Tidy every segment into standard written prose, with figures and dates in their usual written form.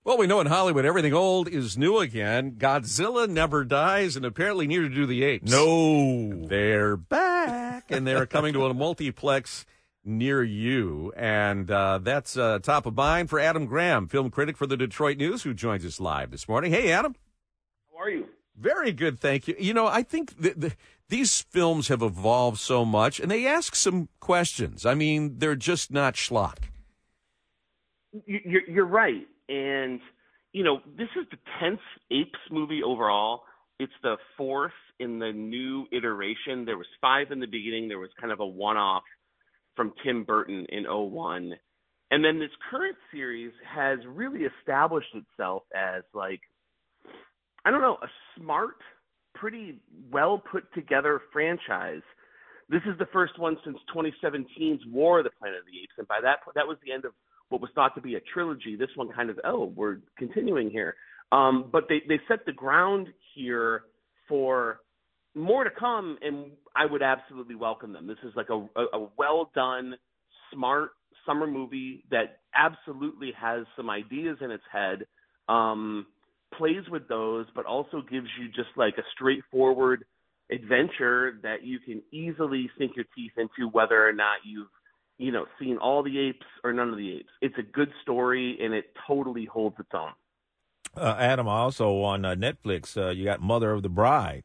Well, we know in Hollywood everything old is new again. Godzilla never dies, and apparently neither do the apes. No. They're back, and they're coming to a multiplex near you. And that's top of mind for Adam Graham, film critic for the Detroit News, who joins us live this morning. Hey, Adam. How are you? Very good, thank you. You know, I think these films have evolved so much, and they ask some questions. I mean, they're just not schlock. You're right. And, you know, this is the 10th Apes movie overall. It's the 4th in the new iteration. There was 5 in the beginning. There was kind of a one-off from Tim Burton in 2001. And then this current series has really established itself as, like, I don't know, a smart, pretty well put together franchise. This is the first one since 2017's War of the Planet of the Apes. And by that was the end of what was thought to be a trilogy. This one kind of, we're continuing here. But they set the ground here for more to come, and I would absolutely welcome them. This is like a well-done, smart summer movie that absolutely has some ideas in its head, plays with those, but also gives you just like a straightforward adventure that you can easily sink your teeth into, whether or not you've seen all the apes or none of the apes. It's a good story, and it totally holds its own. Adam, also on Netflix, you got Mother of the Bride.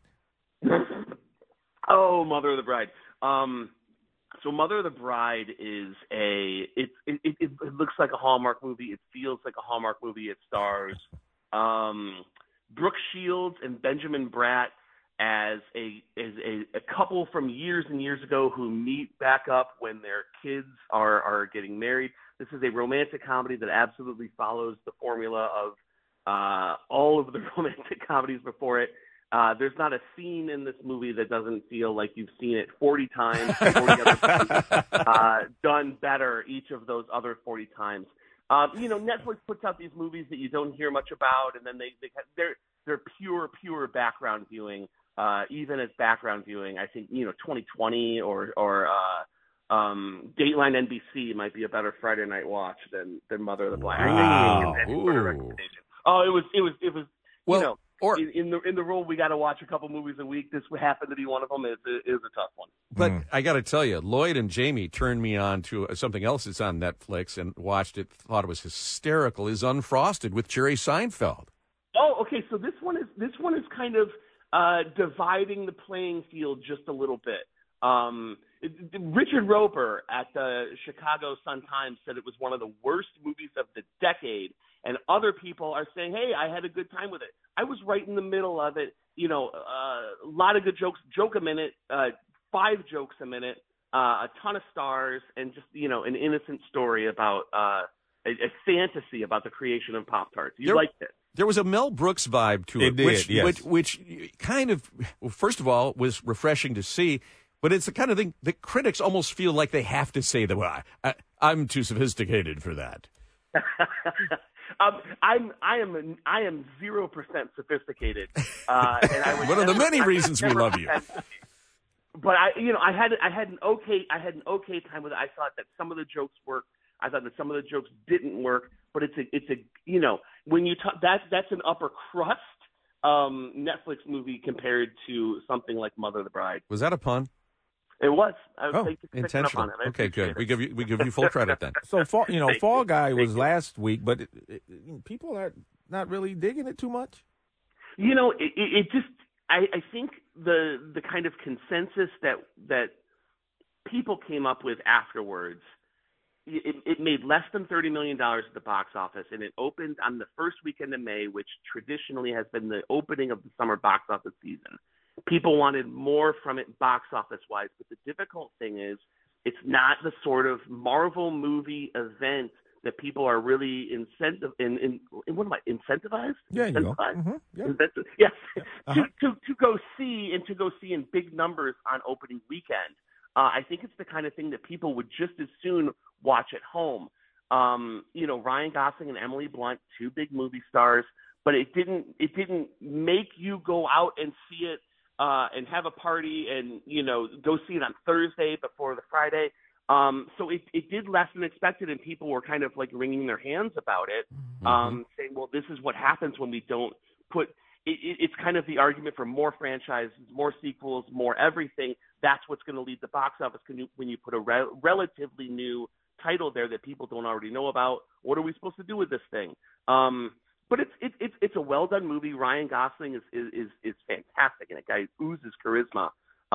Oh, Mother of the Bride. So Mother of the Bride is it looks like a Hallmark movie. It feels like a Hallmark movie. It stars Brooke Shields and Benjamin Bratt as a couple from years and years ago who meet back up when their kids are getting married. This is a romantic comedy that absolutely follows the formula of all of the romantic comedies before it. There's not a scene in this movie that doesn't feel like you've seen it 40 times, 40 other times, done better each of those other 40 times. Netflix puts out these movies that you don't hear much about, and then they're pure background viewing. Even as background viewing, I think 2020 or Dateline NBC might be a better Friday night watch than Mother of the Bride. Wow. It was. Well, in the rule, we got to watch a couple movies a week. This happened to be one of them. It is a tough one. But I got to tell you, Lloyd and Jamie turned me on to something else that's on Netflix and watched it. Thought it was hysterical. Is Unfrosted with Jerry Seinfeld. Oh, okay. So this one is kind of dividing the playing field just a little bit. Richard Roeper at the Chicago Sun-Times said it was one of the worst movies of the decade, and other people are saying, hey, I had a good time with it. I was right in the middle of it. A lot of good jokes, joke a minute, 5 jokes a minute, a ton of stars, and just, an innocent story about a fantasy about the creation of Pop-Tarts. You liked it. There was a Mel Brooks vibe to it, which kind of, first of all, was refreshing to see. But it's the kind of thing that critics almost feel like they have to say that. Well, I'm too sophisticated for that. I am 0% sophisticated, and I would one of the many reasons we love you. But I had an okay time with it. I thought that some of the jokes worked. I thought that some of the jokes didn't work. But it's a when you talk, that's an upper crust Netflix movie compared to something like Mother of the Bride. Was that a pun? It was. Intentional. Okay, good. We give you full credit then. So Fall Guy was last week, but people are not really digging it too much. It just I think the kind of consensus that people came up with afterwards. It made less than $30 million at the box office, and it opened on the first weekend of May, which traditionally has been the opening of the summer box office season. People wanted more from it box office-wise, but the difficult thing is it's not the sort of Marvel movie event that people are really incentivized? Yeah, you go. Yes, to go see in big numbers on opening weekend. I think it's the kind of thing that people would just as soon watch at home. Ryan Gosling and Emily Blunt, 2 big movie stars, but it didn't make you go out and see it and have a party and go see it on Thursday before the Friday. So it did less than expected, and people were kind of like wringing their hands about it, saying, well, this is what happens when we don't put it's kind of the argument for more franchises, more sequels, more everything. That's what's going to lead the box office when you put a relatively new title there that people don't already know about. What are we supposed to do with this thing? But it's a well done movie. Ryan Gosling is fantastic, and that guy oozes charisma.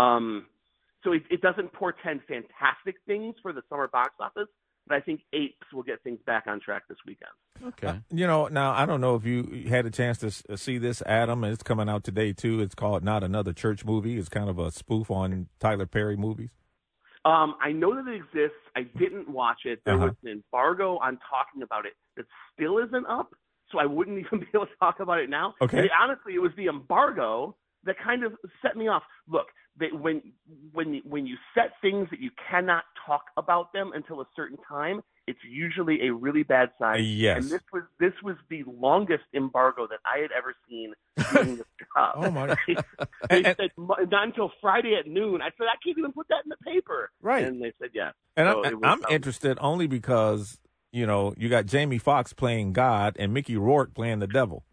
So it doesn't portend fantastic things for the summer box office, but I think Apes will get things back on track this weekend. Okay. Now I don't know if you had a chance to see this, Adam, and it's coming out today too. It's called Not Another Church Movie. It's kind of a spoof on Tyler Perry movies. I know that it exists. I didn't watch it. There was an embargo on talking about it that still isn't up, so I wouldn't even be able to talk about it now. Okay. And honestly, it was the embargo that kind of set me off. Look, when you set things that you cannot talk about them until a certain time, it's usually a really bad sign. Yes. And this was the longest embargo that I had ever seen doing this job. Oh my! They said not until Friday at noon. I said I can't even put that in the paper. Right. And they said yes. And so I'm interested only because you got Jamie Foxx playing God and Mickey Rourke playing the devil.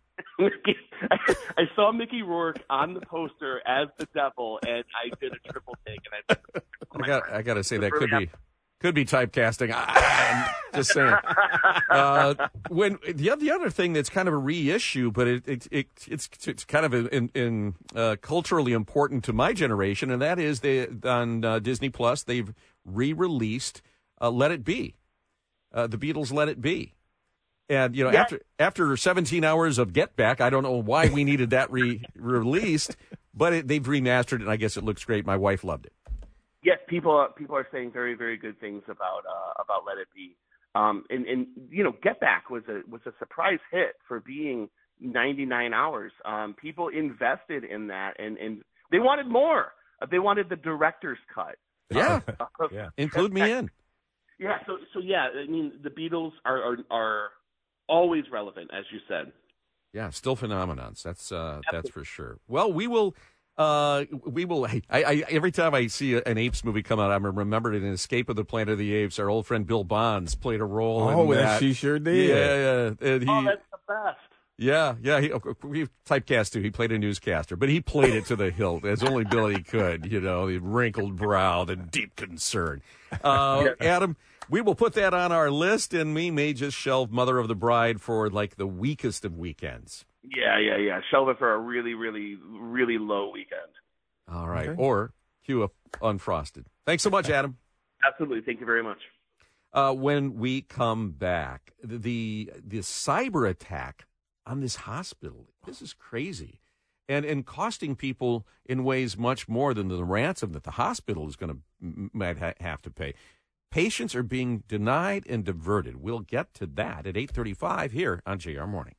I saw Mickey Rourke on the poster as the devil, and I did a triple take. And I got to say that could be typecasting. I'm just saying. When the other thing that's kind of a reissue, but it's kind of culturally important to my generation, and that is on Disney Plus they've re-released Let It Be, the Beatles' Let It Be. And, after 17 hours of Get Back, I don't know why we needed that released, but they've remastered it, and I guess it looks great. My wife loved it. Yes, people are saying very, very good things about Let It Be. And Get Back was a surprise hit for being 99 hours. People invested in that, and they wanted more. They wanted the director's cut. Yeah, include me in. Yeah, so I mean, the Beatles are always relevant, as you said. Yeah, still phenomenons. That's for sure. Well, we will. I every time I see an Apes movie come out, I'm remembered in Escape of the Planet of the Apes. Our old friend Bill Bonds played a role. Oh, in that. She sure did. Yeah. And that's the best. Yeah. He typecast too. He played a newscaster, but he played it to the hilt as only Billy could. The wrinkled brow, the deep concern. Adam, we will put that on our list, and we may just shelve Mother of the Bride for like the weakest of weekends. Yeah. Shelve it for a really, really, really low weekend. All right. Okay. Or cue up Unfrosted. Thanks so much, Adam. Absolutely. Thank you very much. When we come back, the cyber attack on this hospital, this is crazy. And costing people in ways much more than the ransom that the hospital is might have to pay. Patients are being denied and diverted. We'll get to that at 8:35 here on JR Morning.